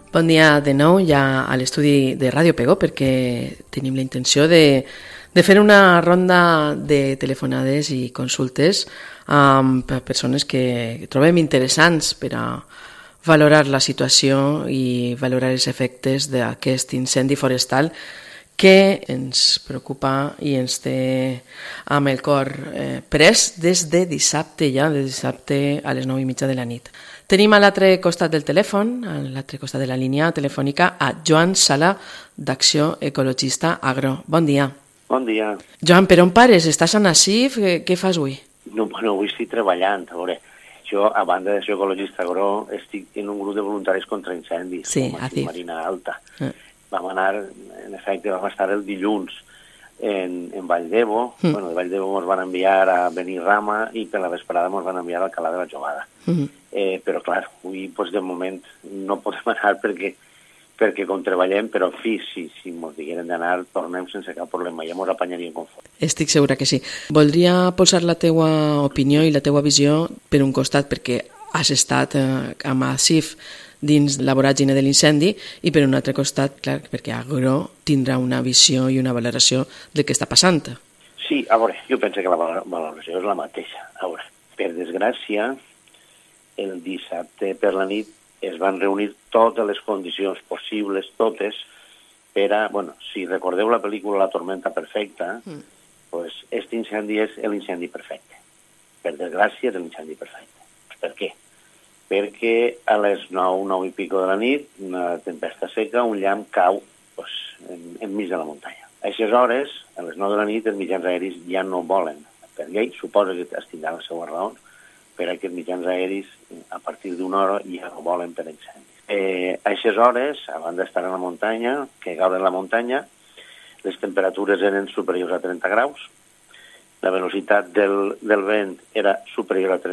Bon dia de nou ja a l'estudi de Ràdio Pego perquè tenim la intenció de fer una ronda de telefonades i consultes amb persones que trobem interessants per a valorar la situació i valorar els efectes d'aquest incendi forestal que ens preocupa i ens té amb el cor pres des de dissabte de dissabte a les 9:30 de la nit. Tenim a l'altre costat del telèfon, a l'altre costat de la línia telefònica, a Joan Sala, d'Acció Ecologista Agro. Bon dia. Bon dia. Joan, per on pares? Estàs a Nassif? Què fas avui? No, avui estic treballant. A veure, jo, a banda d'Acció Ecologista Agro, estic en un grup de voluntaris contra incendis, sí, com a Marina Alta. Vam anar, en efecte, vam estar el dilluns en Valldebo. Bueno, de Valldebo ens van enviar a Benirrama i per la vesprada ens van enviar a Alcalá de la Jogada. Però, clar, avui, de moment, no podem anar perquè com treballem, però, en fi, si ens digueren d'anar, tornem sense cap problema, ja ens apanyaríem com fos. Estic segura que sí. Voldria posar la teua opinió i la teua visió per un costat, perquè has estat a Nassif dins la voràgine de l'incendi, i per un altre costat, clar, perquè Agro tindrà una visió i una valoració del que està passant. Sí, a veure, jo penso que la valoració és la mateixa. A veure, per desgràcia, el dissabte per la nit es van reunir totes les condicions possibles, totes, per a... Bueno, si recordeu la pel·lícula La tormenta perfecta, doncs aquest incendi és l'incendi perfecte. Per desgràcia és l'incendi perfecte. Per què? Perquè a les 9 i pico de la nit, una tempesta seca, un llamp cau enmig de la muntanya. A aquestes hores, a les 9 de la nit, els mitjans aeris ja no volen. Per llei, suposo que es tindran les seues raons, per a que els mitjans aeris, a partir d'una hora, ja no volen per incendis. A aquestes hores, abans d'estar a la muntanya, que caure en la muntanya, les temperatures eren superiors a 30 graus, la velocitat del vent era superior a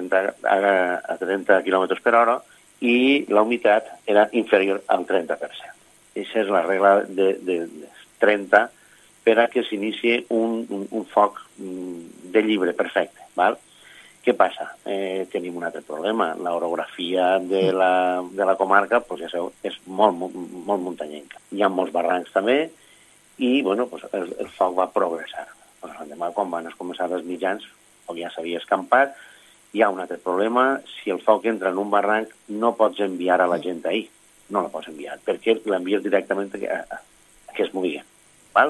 30 km per hora i la humitat era inferior al 30%. Aquesta és la regla de 30 per a que s'inici un foc de llibre perfecte. Val? Què passa? Tenim un altre problema. L'orografia de la comarca ja sabeu, és molt muntanyenca. Hi ha molts barrancs també i el foc va progressar. L'endemà, quan van començar els mitjans, ja s'havia escampat, hi ha un altre problema. Si el foc entra en un barranc, no pots enviar a la gent ahir. No la pots enviar, perquè l'envies directament a que es movia. Clar,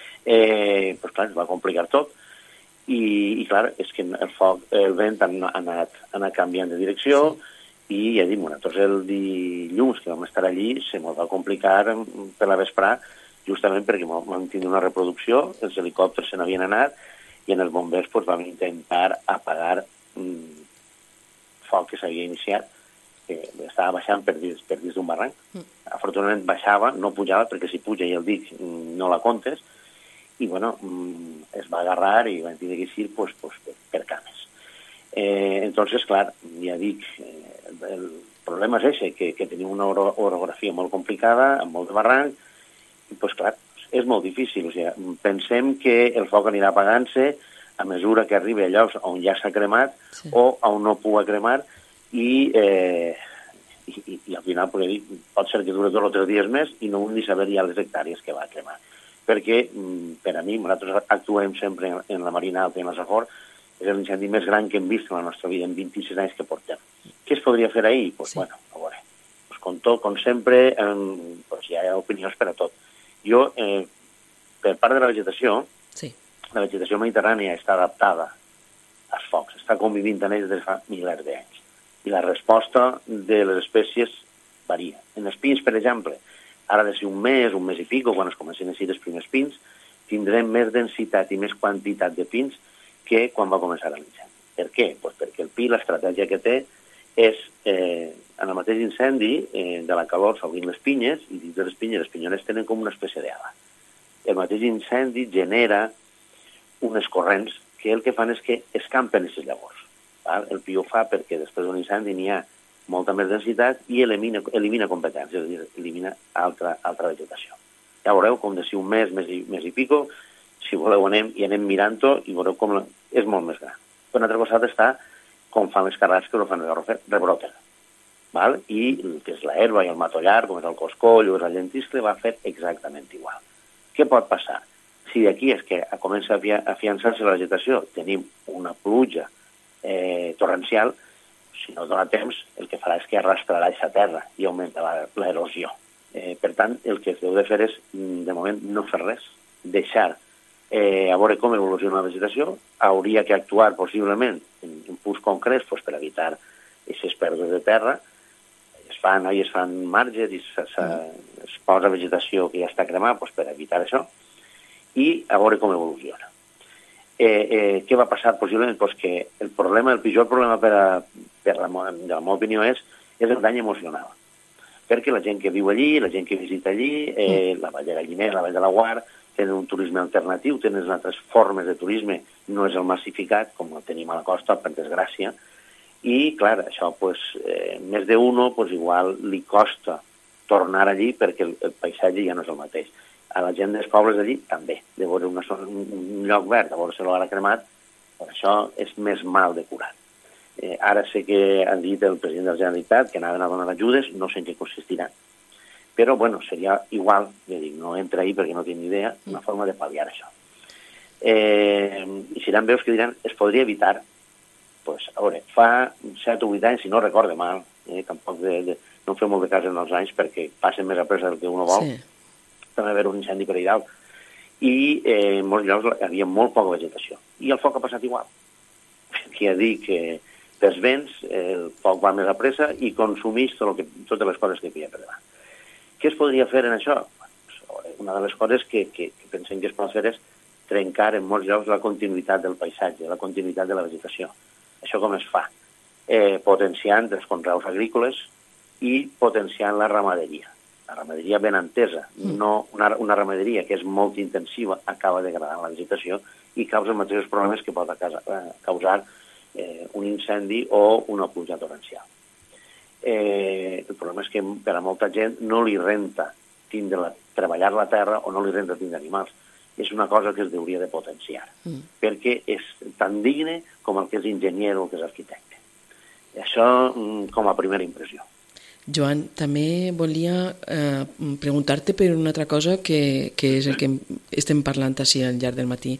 es va complicar tot. I clar, és que el vent ha anat canviant de direcció i ja dic, tots el dilluns que vam estar allí se m'ho va complicar per la vesprà, justament perquè vam tenir una reproducció, els helicòpters se n'havien anat i en els bombers vam intentar apagar foc que s'havia iniciat, que estava baixant per dins d'un barranc. Afortunadament baixava, no pujava, perquè si puja i el dic no la comptes, i es va agarrar i van tenir que ir per cames. Entonces, clar, ja dic, el problema és ese, que tenim una orografia molt complicada, amb molt de barranc, i clar, és molt difícil. Pensem que el foc anirà apagant-se a mesura que arribi a llocs on ja s'ha cremat o on no pugui cremar i al final pot ser que duri 2 o 3 dies més i no vull ni saber ja les hectàrees que va cremar. Perquè, per a mi, nosaltres actuem sempre en la Marina Alta i en la Safor, és l'incendi més gran que hem vist en la nostra vida, en 26 anys que portem. Què es podria fer ahir? A veure, com sempre, hi ha opinions per a tot. Jo, per part de la vegetació, la vegetació mediterrània està adaptada als focs, està convivint amb ells des de fa milers d'anys. I la resposta de les espècies varia. En els pins, per exemple, ara de ser un mes i pico, quan es comencen a ser els primers pins, tindrem més densitat i més quantitat de pins que quan va començar l'incendi. Per què? Perquè el pi, l'estratègia que té, és en el mateix incendi de la calor s'obrint les pinyes i dins de les pinyones tenen com una espècie d'ala. El mateix incendi genera unes corrents que el que fan és que escampen aquestes llavors. El pi ho fa perquè després d'un incendi n'hi ha molta més densitat i elimina competències, és a dir, elimina altra vegetació. Ja veureu com de si un mes i pico, si voleu anem mirant-ho i veureu com és molt més gran. Per un altre costat està com fan les carrasques o fan el garrofer, rebroten. val? I el que és l'herba i el matollar, com és el coscoll o és el llentiscle, va fer exactament igual. Què pot passar? Si d'aquí és que comença a afiançar-se la vegetació, tenim una pluja torrencial, si no dona temps, el que farà és que arrastrarà aquesta terra i augmentarà l'erosió. Per tant, el que es deu de fer és, de moment, no fer res, deixar a veure com evoluciona la vegetació, hauria que actuar possiblement en punts concrets per evitar aquestes pèrdues de terra, es fan marges i es posa vegetació que ja està cremada per evitar això, i a veure com evoluciona. Què va passar possiblement? Que el pitjor problema de la meva opinió és el dany emocional. Perquè la gent que viu allí, la gent que visita allí, la Vall de Gallinera, la Vall de la Guard, tenen un turisme alternatiu, tenen altres formes de turisme, no és el massificat, com el tenim a la costa, per desgràcia, i, clar, això, més d'un, igual li costa tornar allí perquè el paisatge ja no és el mateix. A la gent dels pobles d'allí també, de veure un lloc verd, a veure-se-lo ara cremat, per això és més mal de curar. Ara sé que han dit el president de la Generalitat que anaven a donar ajudes, no sé en què consistirà. Però, bueno, seria igual, no entra ahí perquè no tinc ni idea, una forma de pal·liar això. I seran veus que diran, es podria evitar. Pues, a veure, fa 7 o 8 anys, si no recorde mal, tampoc no fem molt de cas en els anys perquè passen més a pressa del que uno vol, també va haver un incendi per allà dalt. I en molts llocs hi havia molt poca vegetació. I el foc ha passat igual. Qui ha dit que pels vents el foc va més a pressa i consumeix totes les coses que hi havia per davant. Què es podria fer en això? Una de les coses que pensem que es pot fer és trencar en molts llocs la continuïtat del paisatge, la continuïtat de la vegetació. Això com es fa? Potenciant els conreus agrícoles i potenciant la ramaderia. La ramaderia ben entesa, no una ramaderia que és molt intensiva, acaba degradant la vegetació i causa els mateixos problemes que pot causar un incendi o una pluja torrencial. El problema és que per a molta gent no li renta treballar la terra o no li renta tindre animals. És una cosa que es hauria de potenciar, perquè és tan digne com el que és enginyer o el que és arquitecte. Això com a primera impressió. Joan, també volia preguntar-te per una altra cosa que és el que estem parlant així al llarg del matí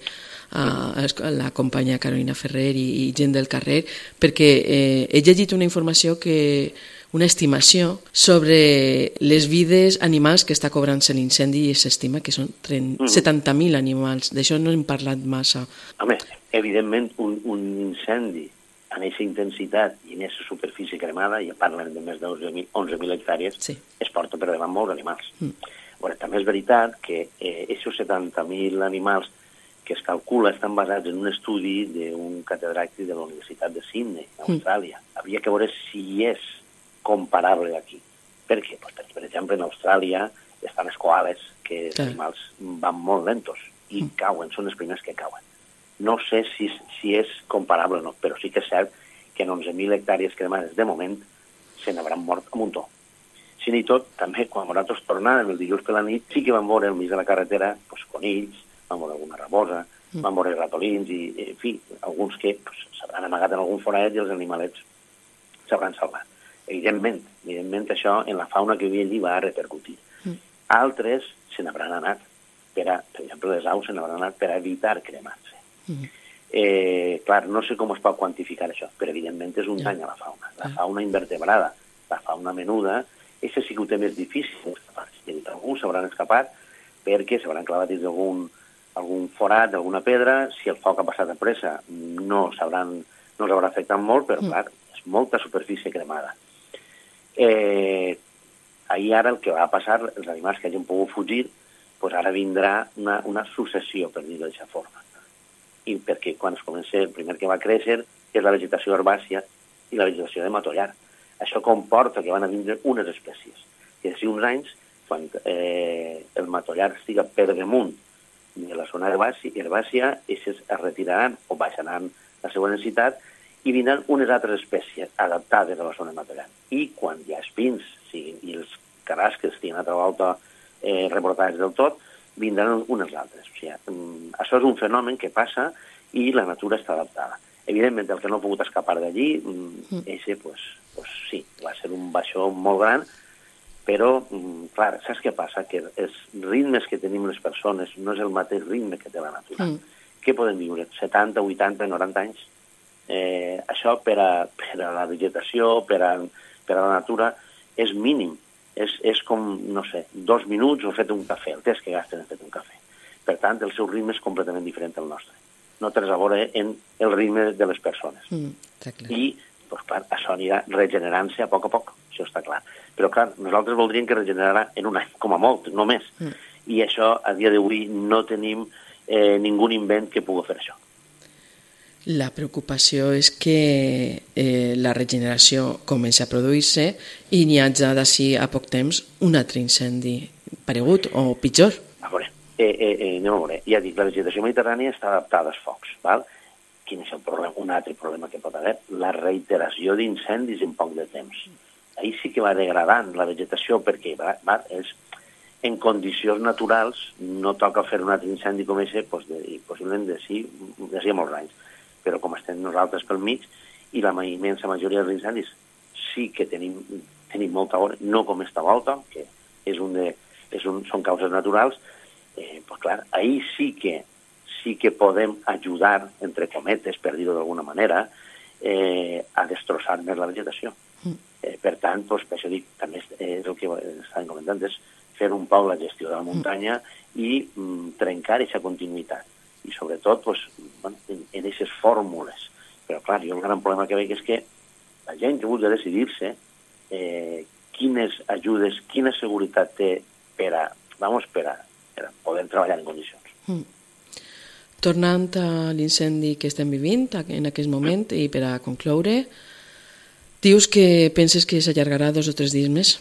la companya Carolina Ferrer i gent del carrer, perquè he llegit una informació una estimació sobre les vides animals que està cobrant-se l'incendi i s'estima que són 70.000 animals. D'això no hem parlat massa. Home, evidentment un incendi en aquesta intensitat i en aquesta superfície cremada, ja parlen de més de 11.000 hectàrees, es porta per davant molts animals. Bueno, també és veritat que aquests 70.000 animals que es calcula estan basats en un estudi d'un catedràtic de la Universitat de Sydney, a Austràlia. Havia que veure si és comparable aquí. Per què? Perquè, per exemple, en Austràlia estan els koalas, que els animals van molt lentos i cauen, són els primers que cauen. No sé si és comparable o no, però sí que és cert que en 11.000 hectàrees cremades de moment se n'hauran mort a muntó. Si ni tot, també, quan nosaltres tornàvem el dilluns per la nit, sí que vam veure al mig de la carretera conills, vam veure alguna rabosa, vam veure ratolins i, en fi, alguns que s'hauran amagat en algun forat i els animalets s'hauran salvat. Evidentment això en la fauna que hi havia allí va repercutir. Altres se n'hauran anat, per exemple, les aus se n'hauran anat per evitar cremar-se. Clar, no sé com es pot quantificar això, però evidentment és un dany a la fauna. La fauna invertebrada, la fauna menuda, això sí que ho té més difícil d'escapar-se. Alguns s'hauran escapat perquè s'hauran clavat dins d'algun forat, d'alguna pedra, si el foc ha passat a pressa no s'haurà afectat molt, però clar, és molta superfície cremada. Ahir ara el que va passar, els animals que hagin pogut fugir, doncs ara vindrà una successió, per dir-ho d'aquesta forma. I perquè quan es comença, el primer que va créixer és la vegetació herbàcia i la vegetació de matollar. Això comporta que van a vindre unes espècies. I d'aquí uns anys, quan el matollar estiga per damunt de la zona herbàcia, aquestes es retiraran o baixaran la seva densitat i vindran unes altres espècies adaptades a la zona matollar. I quan hi ha espins i els carrasques estiguin a altra volta reportats del tot, vindran unes altres. O sigui, això és un fenomen que passa i la natura està adaptada. Evidentment, el que no ha pogut escapar d'allí, eixe, pues sí, va ser un baixó molt gran, però, clar, saps què passa? Que els ritmes que tenim les persones no és el mateix ritme que té la natura. Què podem viure? 70, 80, 90 anys? Això per a la vegetació, per a la natura, és mínim. És com, no sé, 2 minuts o fet un cafè, el temps que gasten en fet un cafè. Per tant, el seu ritme és completament diferent del nostre. No té res a veure en el ritme de les persones. I, doncs clar, això anirà regenerant-se a poc, això està clar. Però clar, nosaltres voldríem que regenerarà en un any, com a molt, només. I això, a dia d'avui, no tenim ningú invent que pugui fer això. La preocupació és que la regeneració comença a produir-se i n'hi hagi d'ací a poc temps un altre incendi paregut o pitjor. A veure, anem a veure. Ja dic, la vegetació mediterrània està adaptada als focs, val? Quin és el problema? Un altre problema que pot haver? La reiteració d'incendis en poc de temps. Ahir sí que va degradant la vegetació perquè en condicions naturals no toca fer un altre incendi com aquest, possiblement d'ací a molts anys. Però com estem nosaltres pel mig i la immensa majoria dels incendis sí que tenim molta hora, no com esta volta, que són causes naturals, doncs clar, ahir sí que podem ajudar, entre cometes, per dir-ho d'alguna manera, a destrossar més la vegetació. Per tant, per això dic, també és el que estàvem comentant, és fer un poc la gestió de la muntanya i trencar aquesta continuïtat. I sobretot en aquestes fórmules. Però clar, jo el gran problema que veig és que la gent que vulgui decidir-se quines ajudes, quina seguretat té per a poder treballar en condicions. Tornant a l'incendi que estem vivint en aquest moment i per a concloure, dius que penses que s'allargarà 2 o 3 dies més?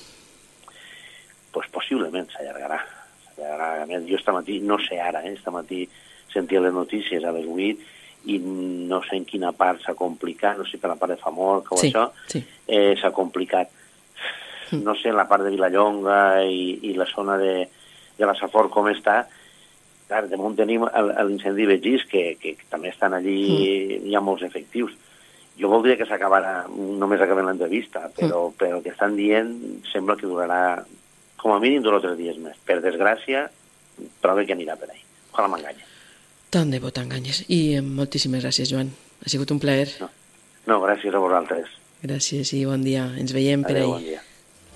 Doncs possiblement s'allargarà. Jo esta matí, no sé ara, esta matí sentia les notícies a les 8 i no sé en quina part s'ha complicat, no sé per la part de Famorca o això, s'ha complicat. No sé en la part de Vilallonga i la zona de la Safor com està. Clar, de moment tenim l'incendi Begís, que també estan allí, hi ha molts efectius. Jo voldria que s'acabara, només acabem l'entrevista, però el que estan dient sembla que durarà com a mínim 2 o 3 dies més. Per desgràcia, trobo que anirà per ahí. Ojalà m'enganya. Tant de bo t'enganyes. I moltíssimes gràcies, Joan. Ha sigut un plaer. No, gràcies a vosaltres. Gràcies i bon dia. Ens veiem per ahí. Bon dia.